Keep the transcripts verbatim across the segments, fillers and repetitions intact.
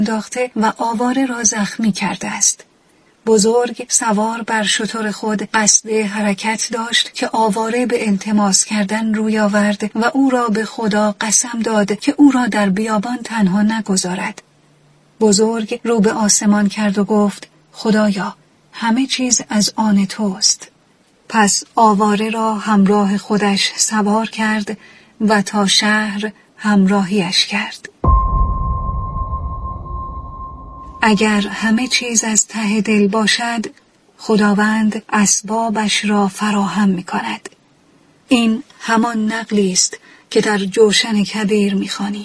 انداخته و آواره را زخمی کرده است. بزرگ سوار بر شتر خود قصد حرکت داشت که آواره به التماس کردن روی آورد و او را به خدا قسم داد که او را در بیابان تنها نگذارد. بزرگ رو به آسمان کرد و گفت: خدایا، همه چیز از آن توست. پس آواره را همراه خودش سوار کرد و تا شهر همراهیش کرد. اگر همه چیز از ته دل باشد، خداوند اسبابش را فراهم می کند. این همان نقلی است که در جوشن کبیر می خوانیم.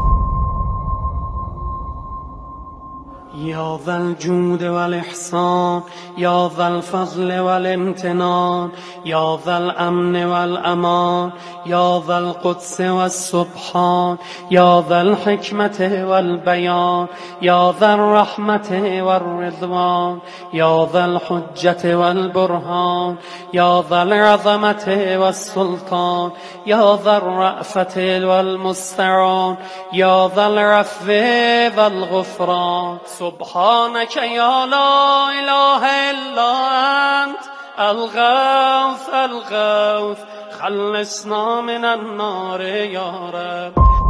یا ذا الجود والاحسان یا ذا الفضل والامتنان یا ذا الامن والامان یا ذا القدس والسبحان یا ذا الحکمت والبیان یا ذا الرحمت والرضوان یا ذا الحجت والبرهان یا ذا العظمت والسلطان یا ذا الرأفت والمستعان یا ذا العفو والغفران. سبحانك یا لا اله الا انت الغوث الغوث خلصنا من النار یا رب.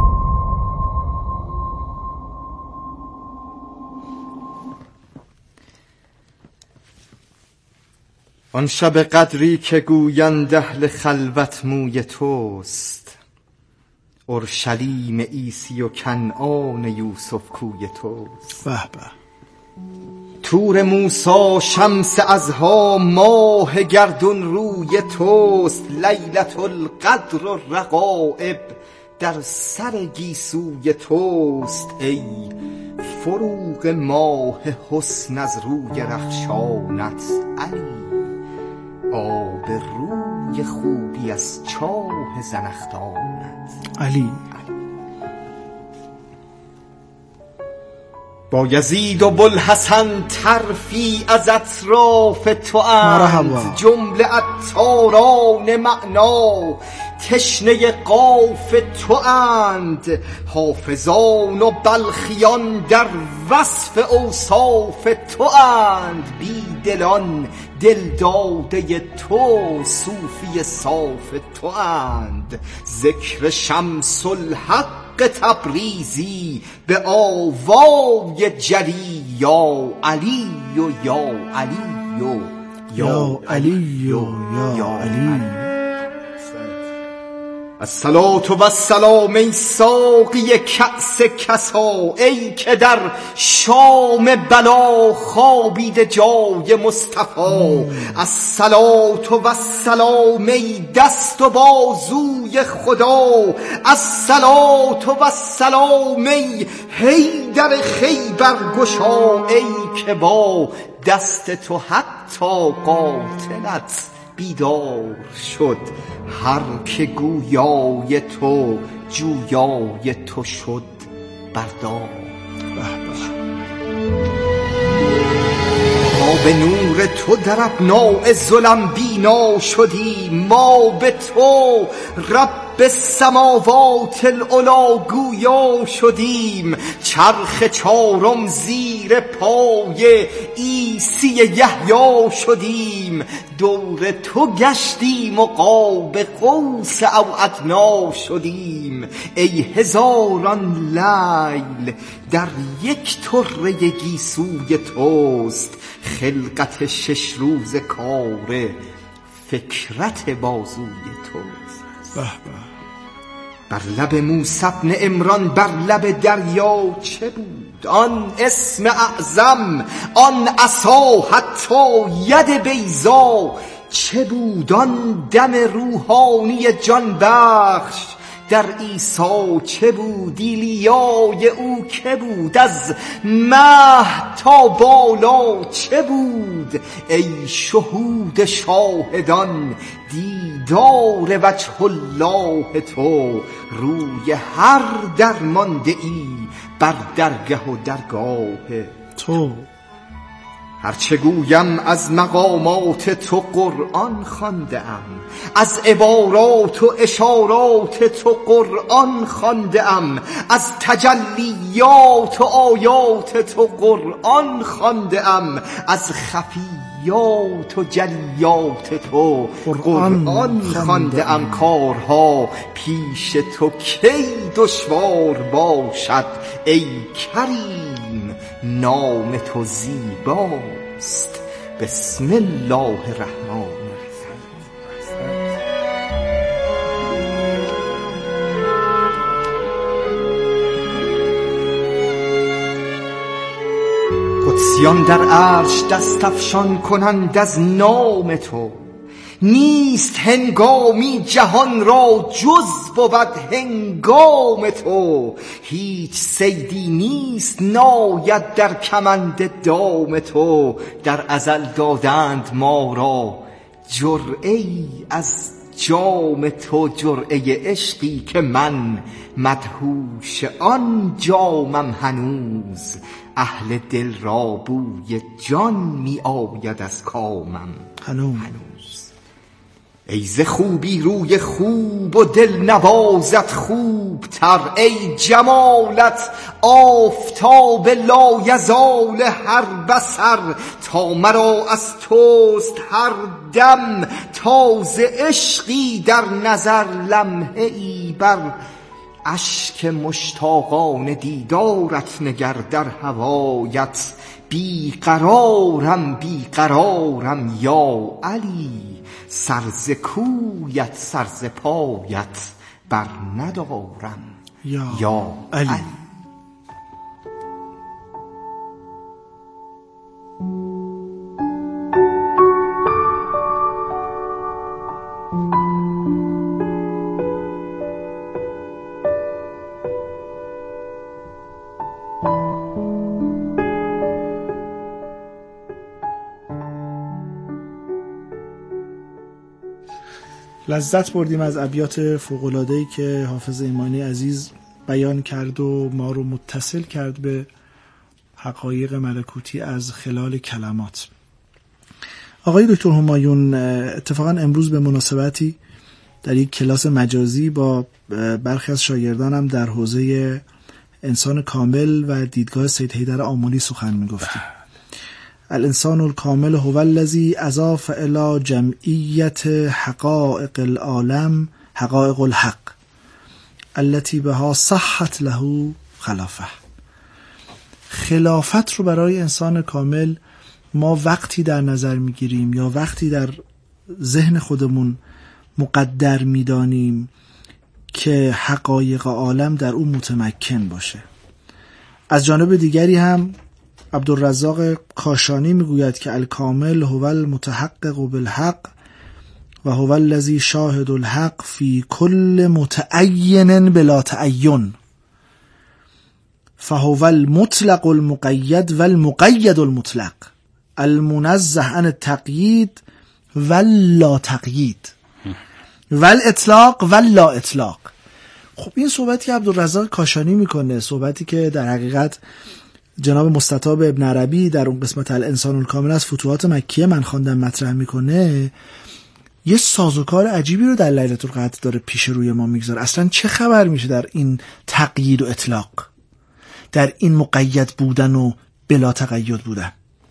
آن شب قدری که گویند اهل خلوت موی توست، اورشلیم عیسی و کنعان یوسف کوی توست. به به. تور موسی شمس ازها ماه گردون روی توست. لیلت القدر و رقائب در سر گیسوی توست. ای فروغ ماه حسن از روی رخشانت علی، آب روی خوبی از چاه زنخدانت علی. بایزید و بوالحسن طرفی از اطراف تو اند، جمله عطاران معنا تشنه قاف تو اند. حافظان و بلخیان در وصف اوصاف تو اند، بی دلان دل داده تو صوفی صاف تو اند. ذکر شمس الحق تبریزی به آوای جلی، یا علی و یا علی و یا علی و یا علی. الصلاة و السلام ای ساقی کأس کسا، ای که در شام بلا خوابیده جای مصطفی. الصلاة و السلام ای دست و بازوی خدا، الصلاة و السلام ای حیدر خیبر گشا، ای که با دست تو حتی قاتلت بیدار شد. هر که گویای تو جویای تو شد بردار. ما به نور تو در ابناء ظلم بینا شدیم، ما به تو رب السماوات العلا گویا شدیم. چرخ چارم زیر پای عیسی یحیی شدیم، دور تو گشتیم و قاب قوس او ادنا شدیم. ای هزاران لیل در یک طره گیسوی توست، خلقت شش روز کار فکرت بازوی توست. به به. بر لب موسی بن عمران بر لب دریا چه بود؟ آن اسم اعظم، آن عصا، حتی ید بیضا چه بود؟ آن دم روحانی جان بخش در عیسی چه بود؟ ایلیای او که بود؟ از مهد تا بالا چه بود؟ ای شهود شاهدان دیدار وجه الله تو، روی هر درمانده ای بر درگه و درگاه تو. هرچه گویم از مقامات تو قرآن خوانده‌ام، از عبارات و اشارات تو قرآن خوانده‌ام، از تجلیات و آیات تو قرآن خوانده‌ام، از خفیات و جلیات تو قرآن خوانده‌ام. کارها پیش تو کی دشوار باشد ای کریم، نام تو زیباست. بسم الله الرحمن الرحیم. قدسیان در عرش دست افشان کنند از نام تو، نیست هنگامی جهان را جز بود هنگام تو. هیچ صیدی نیست ناید در کمند دام تو، در ازل دادند ما را جرعه‌ای از جام تو، جرعه عشقی که من مدهوش آن جامم. هنوز اهل دل را بوی جان می آید از کامم. هنوز ای ز خوبی روی خوب و دل نوازت خوب تر، ای جمالت آفتاب لایزال هر بصر. تا مرا از توست هر دم تازه عشقی در نظر، لمحه ای بر اشک مشتاقان دیدارت نگر. در هوایت بیقرارم بیقرارم یا علی، سر ز کویت سر ز پایت بر ندارم یا, یا علی, علی. لذت بردیم از ابیات فوق‌العاده‌ای که حافظ ایمانی عزیز بیان کرد و ما رو متصل کرد به حقایق ملکوتی از خلال کلمات. آقای دکتر همایون، اتفاقا امروز به مناسبتی در یک کلاس مجازی با برخی از شاگردانم در حوزه انسان کامل و دیدگاه سید حیدر آملی سخن می‌گفتیم. الانسان الکامل هو الذی اضاف الی جمعیت حقائق العالم حقائق الحق التي بها صحت له خلافه. خلافت رو برای انسان کامل ما وقتی در نظر میگیریم یا وقتی در ذهن خودمون مقدر میدانیم که حقایق عالم در اون متمکن باشه. از جانب دیگری هم عبدالرزاق کاشانی میگوید که الکامل هو المتحقق بالحق و هو الذی شاهد الحق فی کل متعین بلا تعین فهو المطلق المقید و المقید المطلق المنزه عن التقیید و لا تقیید و الاطلاق و لا اطلاق. خب این صحبتی که عبدالرزاق کاشانی میکنه، صحبتی که در حقیقت جناب مستطاب ابن عربی در اون قسمت الانسان الکامل از فتوحات مکیه من خواندم مطرح میکنه، یه سازوکار عجیبی رو در لیلة القدر داره پیش روی ما میگذاره. اصلا چه خبر میشه در این تقیید و اطلاق، در این مقید بودن و بلا تقید بودن؟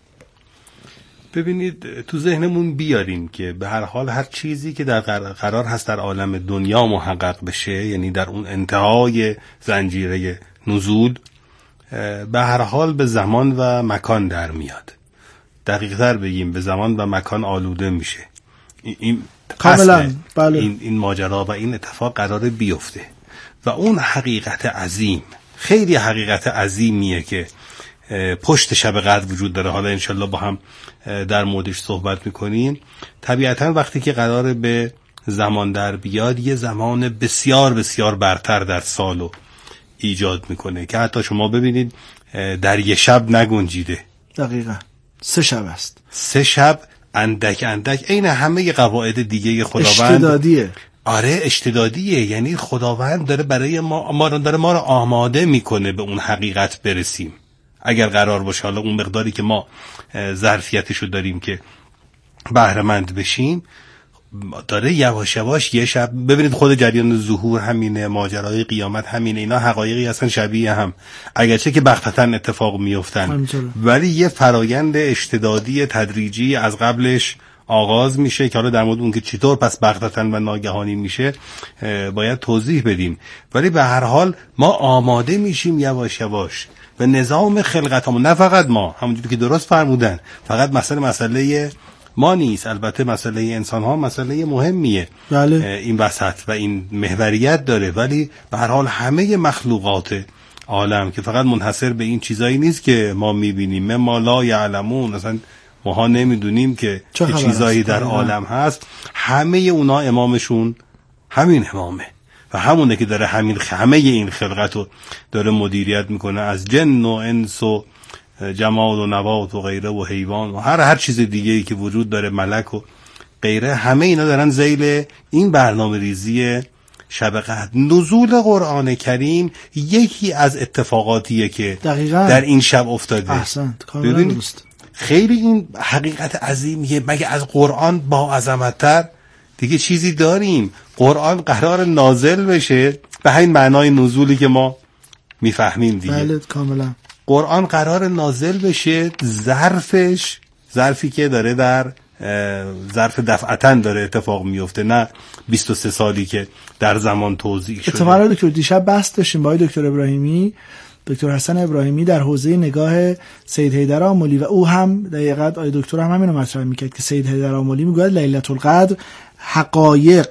ببینید تو ذهنمون بیاریم که به هر حال هر چیزی که در قرار هست در عالم دنیا محقق بشه، یعنی در اون انتهای زنجیره نزول، به هر حال به زمان و مکان در میاد. دقیق تر بگیم به زمان و مکان آلوده میشه. این کاملا بله. این این ماجرا و این اتفاق قراره بیفته و اون حقیقت عظیم، خیلی حقیقت عظیمیه که پشت شب قدر وجود داره. حالا انشالله با هم در موردش صحبت میکنیم. طبیعتا وقتی که قراره به زمان در بیاد، یه زمان بسیار بسیار برتر در سالو ایجاد میکنه که حتی شما ببینید در یه شب نگنجیده. دقیقا سه شب است. سه شب اندک اندک عین همه قواعد دیگه خداوند. اشتدادیه. آره اشتدادیه، یعنی خداوند داره برای ما ما داره ما رو آماده میکنه به اون حقیقت برسیم. اگر قرار باشه حالا اون مقداری که ما ظرفیتشو داریم که بهره مند بشیم، داره یواش یواش یه شب. ببینید خود جریان ظهور همینه، ماجرای قیامت همینه، اینا حقایقی هستن شبیه هم، اگرچه که بغتتاً اتفاق میافتن، ولی یه فرایند اشتدادی تدریجی از قبلش آغاز میشه که حالا در مورد اون که چطور پس بغتتاً و ناگهانی میشه باید توضیح بدیم. ولی به هر حال ما آماده میشیم یواش یواش و نظام خلقتمون، نه فقط ما، همونجوری که درست فرمودن، فقط مسئله مسئله ما نیست، البته مسئله انسان ها مسئله مهمیه بله. این وسط و این محوریت داره، ولی به هر حال همه مخلوقات عالم که فقط منحصر به این چیزایی نیست که ما میبینیم، ما لا یعلمون، اصلا ماها نمیدونیم که چه چیزایی در عالم هست، همه اونا امامشون همین امامه و همونه که داره همین همه این خلقت رو داره مدیریت میکنه، از جن و انس و جماد و نبات و غیره و حیوان و هر هر چیز دیگه ای که وجود داره، ملک و غیره، همه اینا دارن ذیل این برنامه ریزی شب قدر. نزول قرآن کریم یکی از اتفاقاتیه که دقیقاً در این شب افتاده. احسنت، کاملا درست. خیلی این حقیقت عظیمیه، مگه از قرآن با عظمت‌تر دیگه چیزی داریم؟ قرآن قرار نازل بشه به همین معنای نزولی که ما میفهمیم دیگه. بله کاملا. قرآن قرار نازل بشه، ظرفش ظرفی که داره در ظرف دفعتاً داره اتفاق میفته، نه بیست و سه سالی که در زمان توضیح شده. اتفاقا دکتر دیشب بحث داشتیم با دکتر ابراهیمی، دکتر حسن ابراهیمی، در حوزه نگاه سید حیدر آملی و او هم دقیقاً آقای دکتر هم همین رو مطرح میکرد که سید حیدر آملی میگه لیلة القدر حقایق،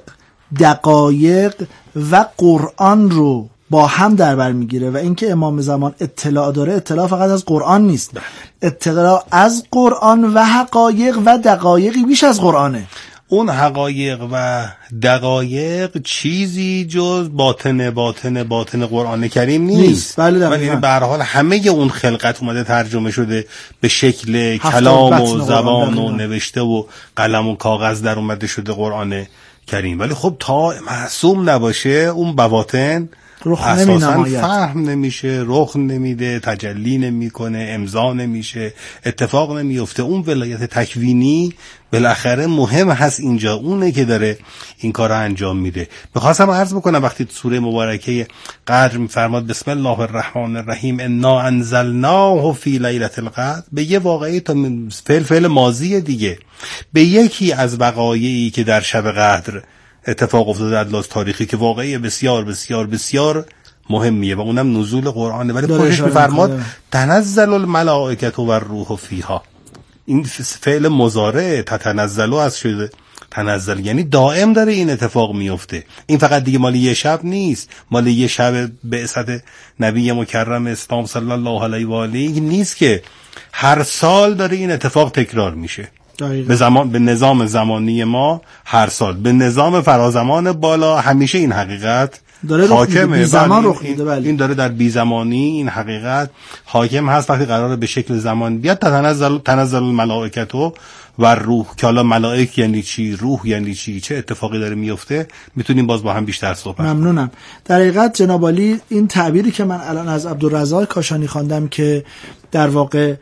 دقایق و قرآن رو با هم در بر میگیره و اینکه امام زمان اطلاع داره، اطلاع فقط از قرآن نیست، اطلاع از قرآن و حقایق و دقایقی بیش از قرآنه. اون حقایق و دقایق چیزی جز باطن باطن باطن قرآن کریم نیست, نیست. بله ولی به هر حال همه اون خلقت اومده ترجمه شده به شکل کلام و زبان و نوشته و قلم و کاغذ در اومده شده قرآن کریم. ولی خب تا معصوم نباشه اون بواطن اساساً فهم نمیشه، رخ نمیده، تجلی نمیکنه، امضا نمیشه، اتفاق نمیفته. اون ولایت تکوینی بالاخره مهم هست اینجا، اونه که داره این کار رو انجام میده. میخواستم عرض بکنم وقتی سوره مبارکه قدر میفرماد بسم الله الرحمن الرحیم انا انزلناه فی لیلة القدر، به یه واقعی تا فعل فعل ماضی دیگه، به یکی از وقایعی که در شب قدر اتفاق افتاده از لحاظ تاریخی که واقعی بسیار بسیار بسیار مهمیه و اونم نزول قرآنه. ولی خودش میفرماد تنزل الملائکه و الروح فیها، این فعل مضارع تتنزل از شده تنزل، یعنی دائم داره این اتفاق میفته. این فقط دیگه مال یه شب نیست، مال یه شب بعثت نبی مکرم اسلام صلی الله علیه و آله نیست که هر سال داره این اتفاق تکرار میشه. دقیقا. به زمان به نظام زمانی ما هر سال، به نظام فرازمان بالا همیشه این حقیقت حاکمه. بی زمان رخ میده. بله. این داره در بی زمانی این حقیقت حاکم هست. وقتی قراره به شکل زمان بیاد تنزل تنزل الملائکه و روح، که حالا ملائک یعنی چی، روح یعنی چی، چه اتفاقی داره میفته، میتونیم باز با هم بیشتر صحبت کنیم. ممنونم. در حقیقت جناب عالی این تعبیری که من الان از عبدالرزاق کاشانی خواندم که در واقع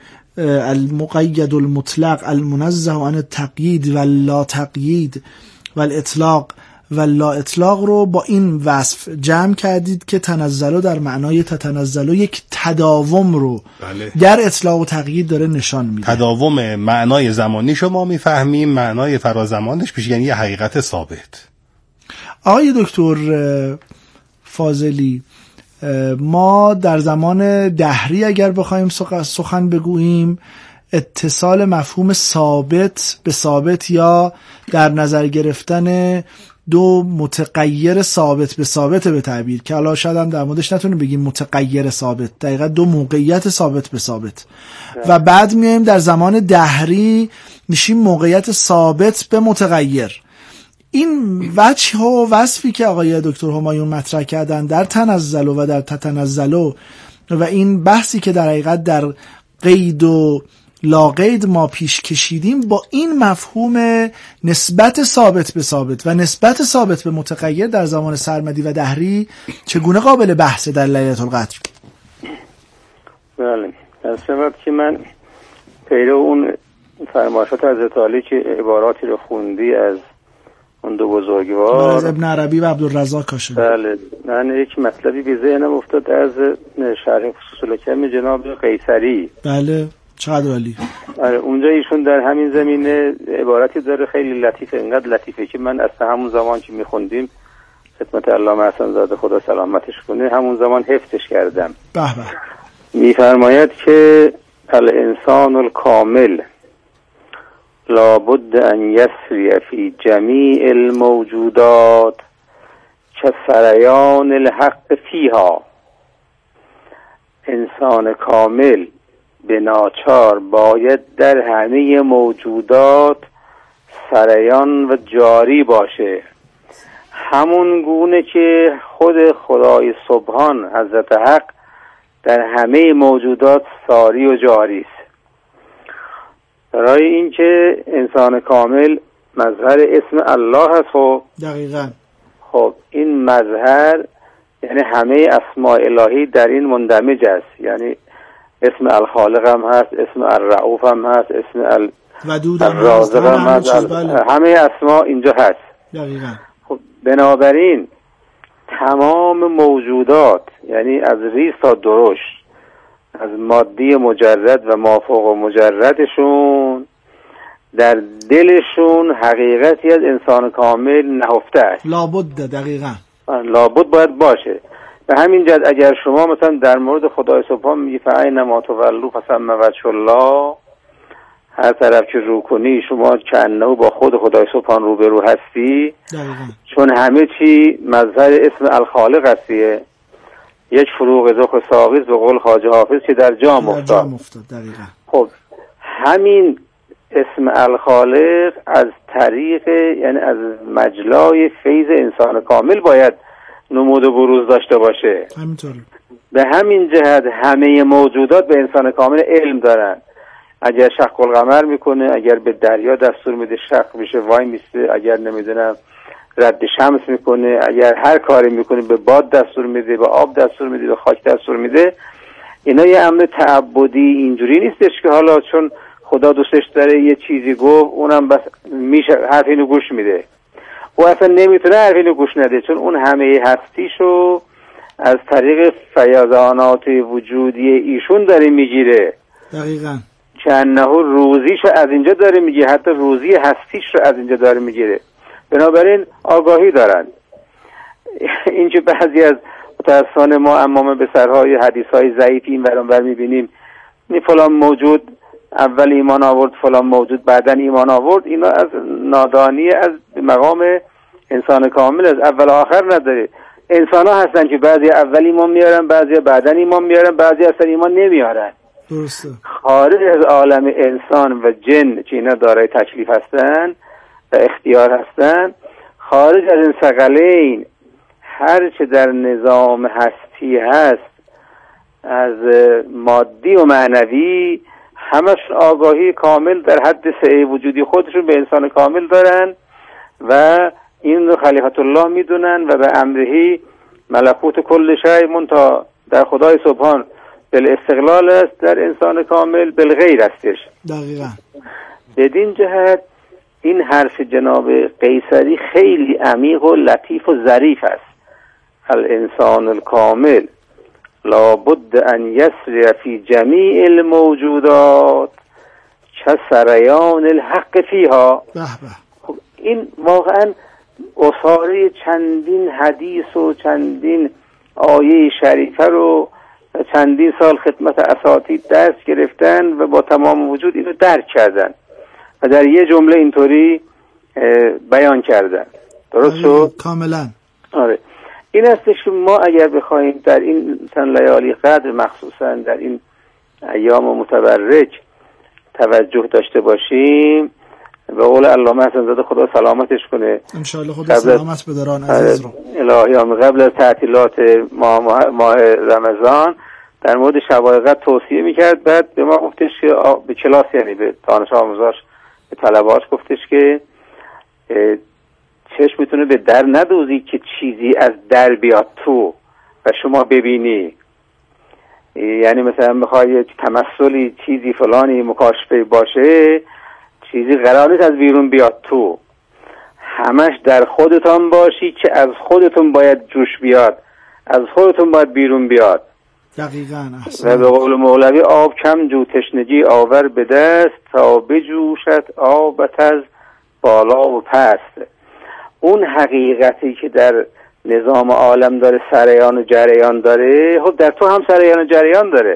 المقید المطلق المنزه عن التقیید و لا تقیید و الاطلاق و لا اطلاق رو با این وصف جمع کردید که تنزلو در معنای تتنزلو یک تداوم رو بله. در اطلاق و تقیید داره نشان میده. تداوم معنای زمانی شما میفهمیم، معنای فرازمانش پیش یعنی یه حقیقت ثابت. آقای دکتر فاضلی، ما در زمان دهری اگر بخوایم سخن بگوییم اتصال مفهوم ثابت به ثابت یا در نظر گرفتن دو متغیر ثابت به ثابت به تعبیر، که حالا شاید هم در موردش نتونیم بگیم متغیر ثابت، دقیقا دو موقعیت ثابت به ثابت، و بعد میایم در زمان دهری میشیم موقعیت ثابت به متغیر. این وجه و وصفی که آقای دکتر همایون مطرح کردن در تنزلو و در تتنزلو و این بحثی که در حقیقت در قید و لاقید ما پیش کشیدیم با این مفهوم نسبت ثابت به ثابت و نسبت ثابت به متغیر در زمان سرمدی و دهری چگونه قابل بحث در لیلة القدر؟ بله، در سبب که من پیرو اون فرمایشات حضرت علی که عباراتی رو خوندی از اون دو بزرگوار از ابن عربی و عبدالرزاق کاشانی. بله، من یک مطلبی به ذهنم افتاد از شرح فصول الحکم جناب قیصری. بله، چقدر عالی. آره، اونجا ایشون در همین زمینه عبارتی داره خیلی لطیفه، اینقدر لطیفه که من از همون زمان که میخوندیم خدمت علامه حسن زاده خدا سلامتش کنه همون زمان حفظش کردم. به به. میفرماید که الانسان الکامل لابد ان یسری فی جمیع الموجودات كسریان الحق فیها. انسان کامل به ناچار باید در همه موجودات سریان و جاری باشه، همون گونه که خود خدای سبحان حضرت حق در همه موجودات ساری و جاری است. برای اینکه انسان کامل مظهر اسم الله هست. خب دقیقاً. خب این مظهر یعنی همه اسماء الهی در این مندمج است، یعنی اسم الخالق هم هست، اسم الرؤوف هم هست، اسم الرازق هم هست، همه اسماء اینجا هست. دقیقاً. خب بنابراین تمام موجودات یعنی از ریز تا درشت، از مادی مجرد و مافوق مجردشون در دلشون حقیقتی از انسان کامل نهفته است. لابد. دقیقاً. لابد باید باشه. به همین جد اگر شما مثلا در مورد خدای سبحان میگی فأینما تولوا فثم وجه الله، هر طرف که رو کنی شما کأنه با خود خدای سبحان روبرو هستی. دقیقاً. چون همه چی مظهر اسم الخالق هستیه. یک فروغ زخ ساغیز به قول خواجه حافظ که در جام افتاد. دقیقاً. خب همین اسم الخالق از طریق یعنی از مجلای فیض انسان کامل باید نمود و بروز داشته باشه. همینطور. به همین جهت همه موجودات به انسان کامل علم دارن. اگر شق القمر میکنه، اگر به دریا دستور میده شق میشه وای میسته، اگر نمیدونم رد شمس میکنه، اگر هر کاری میکنه به باد دستور میده، به آب دستور میده، به خاک دستور میده. اینا یه امر تعبدی اینجوری نیستش که حالا چون خدا دوستش داره یه چیزی گفت اونم بس میشه حرف اینو گوش میده. او اصلا نمیتونه حرف اینو گوش نده، چون اون همه هستیشو از طریق فیضانات وجودی ایشون داره میگیره. دقیقاً. که انه روزیشو از اینجا داره میگیره، حتی روزی هستیش رو از اینجا داره میگیره. بنابراین آگاهی دارن. این که بعضی از متاسفانه ما امام به سرهای حدیثهای ضعیفی این برام بر میبینیم این فلان موجود اول ایمان آورد، فلان موجود بعدن ایمان آورد، اینا از نادانی از مقام انسان کامل از اول آخر نداره. انسان ها هستن که بعضی اول ایمان میارن، بعضی بعدن ایمان میارن، بعضی اصلا ایمان نمیارن. درسته. خارج از عالم انسان و جن که اینا دارای تکلیف هستن و اختیار هستن، خارج از این ثقلین هر چه در نظام هستی هست از مادی و معنوی همش آگاهی کامل در حد سعی وجودی خودشون به انسان کامل دارن و این رو خلیفت الله میدونن و به امرهی ملکوت کل شیء منتها در خدای سبحان بالاستقلال است، در انسان کامل بالغیر استش. دقیقاً. بدین جهت این حرف جناب قیصری خیلی عمیق و لطیف و ظریف است. الانسان الکامل لابد ان یسری فی جمیع الموجودات کسریان الحق فیها. به به. خب این واقعا اصاره چندین حدیث و چندین آیه شریفه رو چندین سال خدمت اساتید درس گرفتن و با تمام وجود اینو درک کردن و در یه جمله اینطوری بیان کردن. درست شد؟ کاملا. آره. این هستش که ما اگر بخوایم در این مثلا لیالی قدر مخصوصا در این ایام متبرک توجه داشته باشیم به قول علامه حسن زاده خدا سلامتش کنه ان شاء الله خدا سلامت بدارن عزیز رو الهیام قبل از تعطیلات ماه, ماه رمضان در مورد شب‌های قدر توصیه میکرد، بعد به ما گفتش که به کلاس یعنی به دانش آموزاش به طلباش گفتش که چشمتونه به در ندوزی که چیزی از در بیاد تو و شما ببینی. یعنی مثلا میخوای تمثلی چیزی فلانی مکاشفه باشه، چیزی قرار نیست از بیرون بیاد تو، همش در خودتان باشی که از خودتون باید جوش بیاد، از خودتون باید بیرون بیاد. دقیقاً. و به قول مولوی آب کم جو تشنگی آور به دست تا بجوشد آبت از بالا و پست. اون حقیقتی که در نظام عالم داره سریان و جریان داره، خب در تو هم سریان و جریان داره،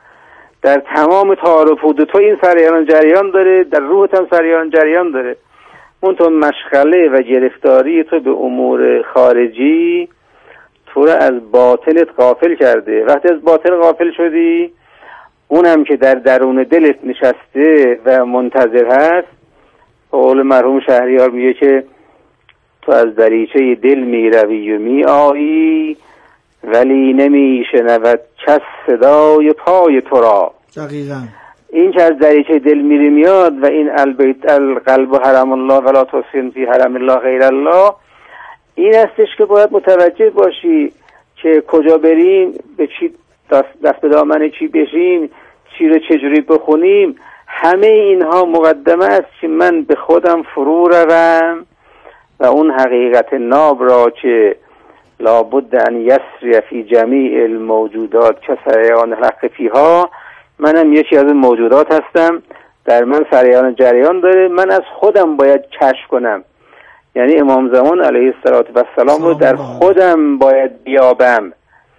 در تمام تار و پود تو این سریان و جریان داره، در روحت هم سریان و جریان داره. اون تو مشغله و گرفتاری تو به امور خارجی تو رو از باطلت غافل کرده. وقتی از باطل غافل شدی، اونم که در درون دلت نشسته و منتظر هست، قول مرحوم شهریار میگه که تو از دریچه دل می روی و می آیی ولی نمی شنود کس صدای پای تو را. دقیقاً. این که از دریچه دل میری میاد و این البیت القلب حرم الله ولا تحسن فی حرم الله غیر الله، این استش که باید متوجه باشی که کجا بریم، به چی دست, دست به دامن چی بشیم، چی رو چجوری بخونیم. همه اینها مقدمه است که من به خودم فرو روم و اون حقیقت ناب را که لابد ان یسری فی جمیع الموجودات کسریان حق فیها، منم یکی از موجودات هستم، در من سریان جریان داره، من از خودم باید کشف کنم. یعنی امام زمان علیه السلام رو در خودم باید بیابم.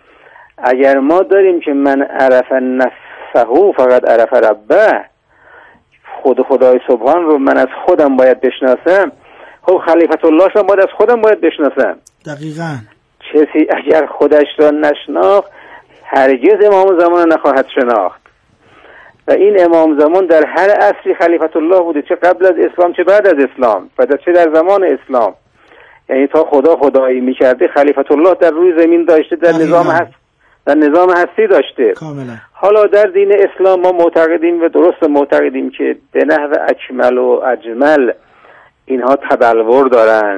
اگر ما داریم که من عرف نفسه فقط عرف ربه، خود خدای سبحان رو من از خودم باید بشناسم، خب خلیفت الله شما باید از خودم باید بشناسم. دقیقاً. کسی اگر خودش را نشناخت هرگز امام زمان نخواهد شناخت. و این امام زمان در هر عصری خلیفت الله بوده، چه قبل از اسلام چه بعد از اسلام و چه در زمان اسلام. یعنی تا خدا خدایی میکرده خلیفت الله در روی زمین داشته، در دقیقا. نظام هست در نظام هستی داشته. کاملا. حالا در دین اسلام ما معتقدیم و درست معتقدیم که به نحو اکمل و اجمل اینها تبلور دارن.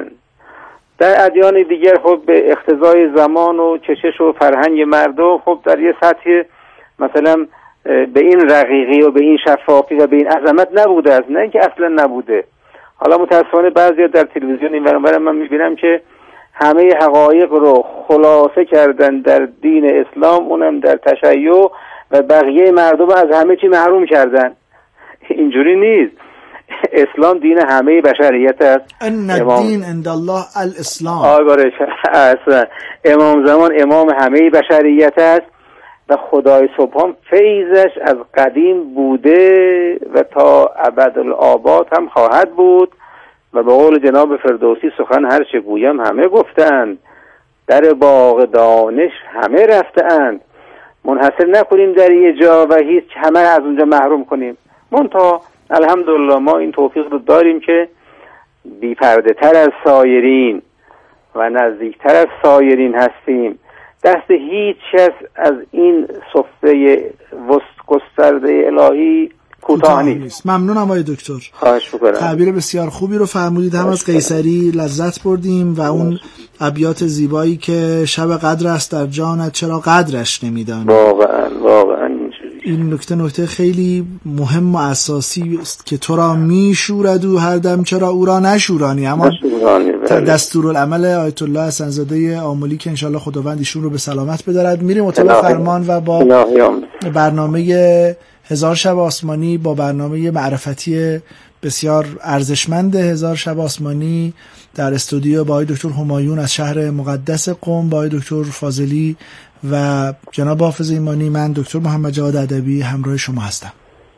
در ادیان دیگر خب به اقتضای زمان و کشش و فرهنگ مردم خب در یه سطح مثلا به این رقیقی و به این شفافی و به این عظمت نبوده است، نه اینکه اصلا نبوده. حالا متاسفانه بعضی در تلویزیون این ورانور من میبینم که همه حقایق رو خلاصه کردن در دین اسلام، اونم در تشیع، و بقیه مردم از همه چی محروم کردن. اینجوری نیست. اسلام دین همه بشریت است. ان الدین عند الله الاسلام. آگاره اصلا امام زمان امام همه بشریت است و خدای سبحان فیضش از قدیم بوده و تا ابدالآباد هم خواهد بود. و به قول جناب فردوسی سخن هر چه گویم همه گفتند، در باغ دانش همه رفتند. منحصر نکنیم در یه جا و هیچ همه از اونجا محروم کنیم. منتها الحمدلله ما این توفیق رو داریم که بی پرده تر از سایرین و نزدیکتر از سایرین هستیم. دست هیچ کس از این صفحه گسترده الهی کوتاه نیست. ممنونم آقای دکتر. خواهش می‌کنم. تعبیر بسیار خوبی رو فرمودید. هم از قیصری لذت بردیم و اون ابیات زیبایی که شب قدر است در جانت چرا قدرش نمیدانی. واقعا واقعا این نکته نکته خیلی مهم و اساسی است که تو را میشورد و هر دم چرا او را نشورانی. اما دستورالعمل آیت الله حسن‌زاده آملی که انشالله خداوند ایشون رو به سلامت بدارد. میریم اتاق فرمان و با برنامه هزار شب آسمانی، با برنامه معرفتی بسیار ارزشمند هزار شب آسمانی در استودیو با آقای دکتر همایون از شهر مقدس قم، با آقای دکتر فاضلی و جناب حافظ ایمانی، من دکتر محمد جواد ادبی همراه شما هستم.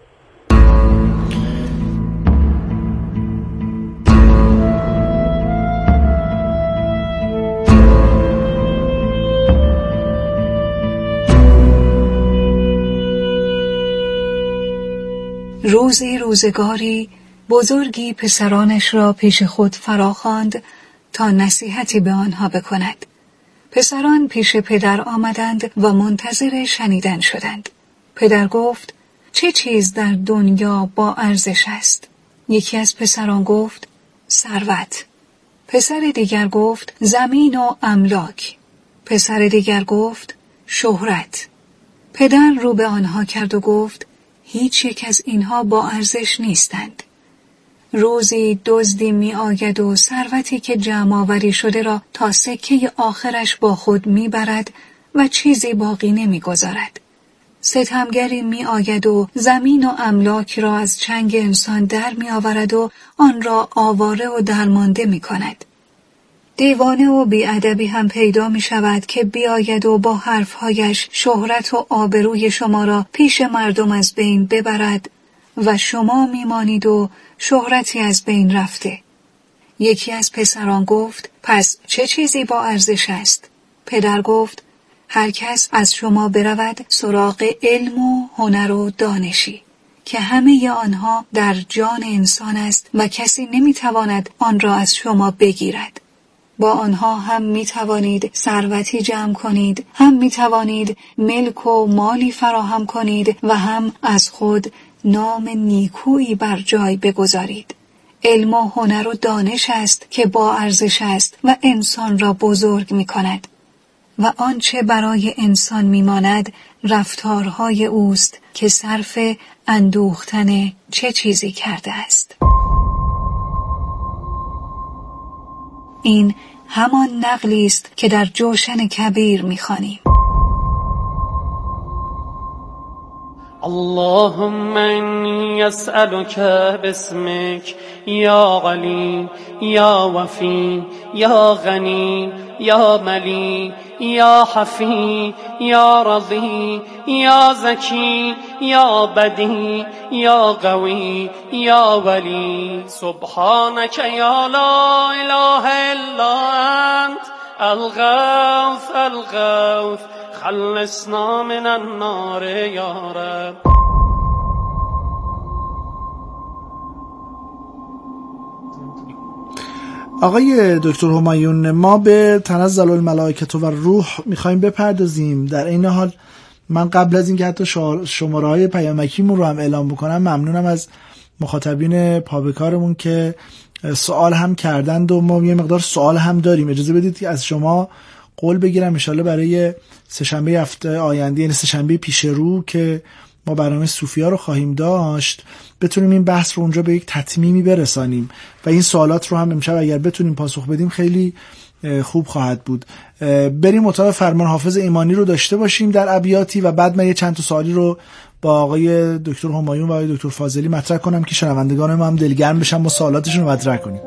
روزی روزگاری بزرگی پسرانش را پیش خود فراخواند تا نصیحتی به آنها بکند. پسران پیش پدر آمدند و منتظر شنیدن شدند. پدر گفت: چه چیز در دنیا با ارزش است؟ یکی از پسران گفت: ثروت. پسر دیگر گفت: زمین و املاک. پسر دیگر گفت: شهرت. پدر رو به آنها کرد و گفت هیچ یک از اینها با ارزش نیستند. روزی دزدی می آید و ثروتی که جمع آوری شده را تا سکه آخرش با خود می برد و چیزی باقی نمی گذارد. ستمگری می آید و زمین و املاک را از چنگ انسان در می آورد و آن را آواره و درمانده می کند. دیوانه و بی‌ادبی هم پیدا می شود که بیاید و با حرفهایش شهرت و آبروی شما را پیش مردم از بین ببرد و شما می مانید و شهرتی از بین رفته. یکی از پسران گفت پس چه چیزی با ارزش است؟ پدر گفت هر کس از شما برود سراغ علم و هنر و دانشی که همه آنها در جان انسان است و کسی نمیتواند آن را از شما بگیرد. با آنها هم میتوانید ثروتی جمع کنید، هم میتوانید ملک و مالی فراهم کنید و هم از خود نام نیکویی بر جای بگذارید. علم و هنر و دانش است که با ارزش است و انسان را بزرگ میکند. و آنچه برای انسان میماند رفتارهای اوست که صرف اندوختن چه چیزی کرده است. این همان نقلی است که در جوشن کبیر میخوانیم. اللهم إني أسألك باسمك يا علي يا وفي يا غني يا ملي يا حفي يا رضي يا زكي يا بدي يا قوي يا ولي سبحانك يا لا إله إلا أنت الغوث الغوث خلصنا من النار یا رب. آقای دکتر همایون، ما به تنزل الملائکه و روح میخوایم بپردازیم. در این حال من قبل از اینکه حتی شماره های پیامکیمون رو هم اعلام بکنم ممنونم از مخاطبین پابکارمون که سوال هم کردند و ما یه مقدار سوال هم داریم. اجازه بدید که از شما قول بگیرم انشالله برای سه‌شنبه هفته آینده، یعنی سه‌شنبه پیش رو که ما برنامه صوفیا رو خواهیم داشت، بتونیم این بحث رو اونجا به یک تتمیمی برسانیم و این سوالات رو هم امشب اگر بتونیم پاسخ بدیم خیلی خوب خواهد بود. بریم اتاق فرمان حافظ ایمانی رو داشته باشیم در ابیاتی و بعد من یه چند تا سوالی رو با آقای دکتر همایون و آقای دکتر فاضلی مطرح کنم که شنوندگان ما هم دلگرم بشن و سوالاتشون رو مطرح کنیم.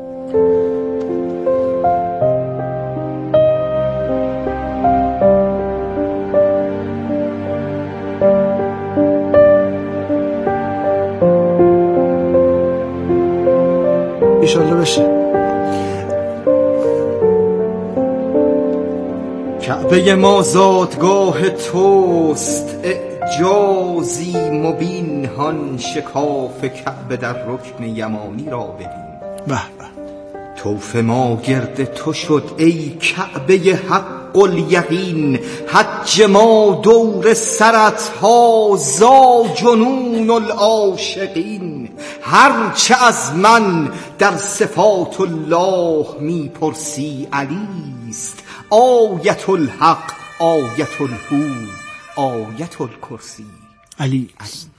ایشالله بشه. کعبه ما زادگاه توست، اعجازی مبین، هان شکاف کعبه در رکن یمانی را ببین. به به. طوف ما گرد تو شد ای کعبه حق الیقین، حج ما دور سرت هازا جنون العاشقین. هرچه از من در صفات الله می پرسی علیست، آیت الحق آیت الهو آیت الکرسی علی است.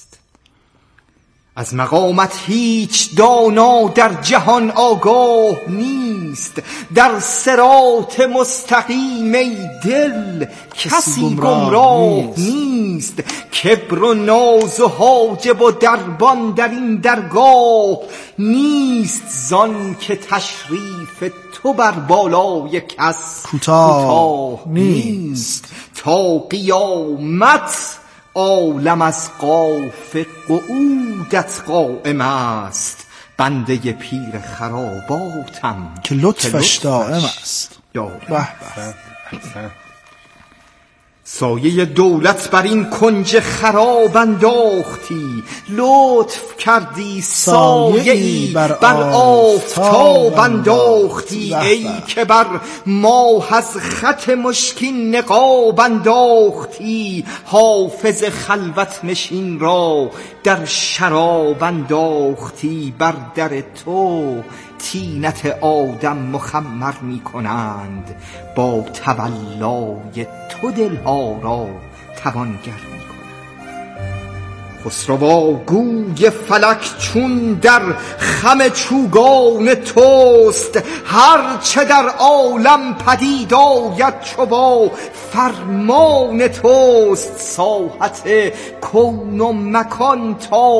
از مقامت هیچ دانا در جهان آگاه نیست، در صراط مستقیم ای دل کسی گمراه نیست. کبر و ناز و حاجب و دربان در این درگاه نیست، زان که تشریف تو بر بالای کس کوتاه نیست. تا قیامت عالم از قاف قعودت قائم است، بنده پیر خراباتم که لطفش دائم است. به سایه دولت بر این کنج خراب انداختی، لطف کردی سایه‌ای بر آفتاب انداختی. ای که بر ماه از خط مشکین نقاب انداختی، حافظ خلوت نشین را در شراب انداختی. بر در تو طینت آدم مخمر می کنند، با تولای تو دلها را توانگر می خسروا گوی فلک چون در خم چوگان توست، هر چه در عالم پدید آید چو با فرمان توست. ساحت کون و مکان تا